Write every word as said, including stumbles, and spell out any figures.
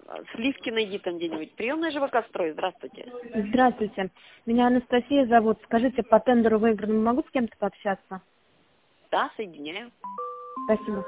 Сливки найди там где-нибудь. Приемная ЖВК «Строй». Здравствуйте. Здравствуйте. Меня Анастасия зовут. Скажите, по тендеру выигранному могу с кем-то пообщаться? Да, соединяю. Спасибо.